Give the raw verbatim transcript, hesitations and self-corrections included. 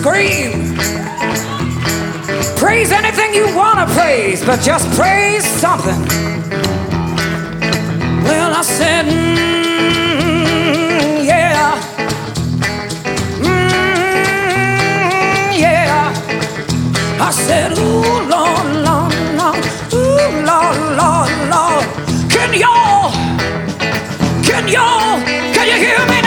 scream. Praise anything you wanna praise, but just praise something. Well, I said, mm, yeah, mm, yeah. I said, ooh, Lord, Lord, Lord, ooh, Lord, Lord, Lord. Can y'all, can y'all, can you hear me